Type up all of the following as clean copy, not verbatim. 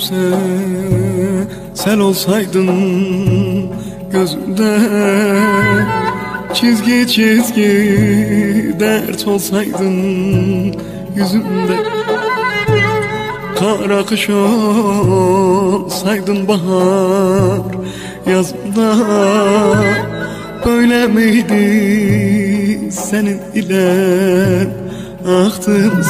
gülüpse sen olsaydın gözümde, çizgi çizgi dert olsaydın yüzümde, kara kış olsaydın bahar yazımda. Böyle miydi senin ile aktığımız?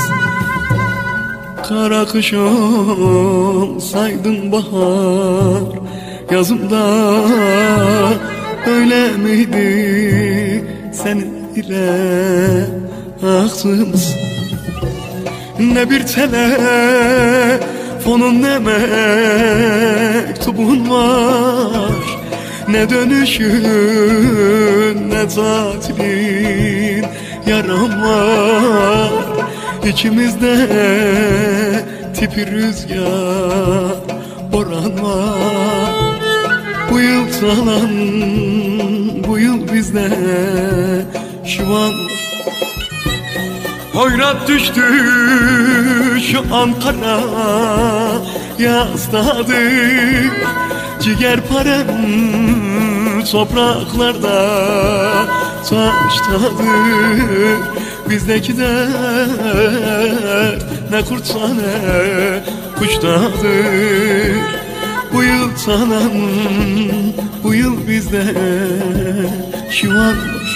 Kara kış olsaydın bahar yazımda. Öyle miydi senin ile aktığımız? Ne bir telefonun ne mektubun var, ne dönüşün ne tatilin yaram var. İçimizde tipi rüzgar boran var. Bu yıl salan, bu yıl bizde şivan var. Hoyrat düştü şu Ankara yasladık, ciğerparem topraklarda taştadır. Bizdeki dert ne kurtsa ne kuştadır. Bu yıl sanan, bu yıl bizde şivan var.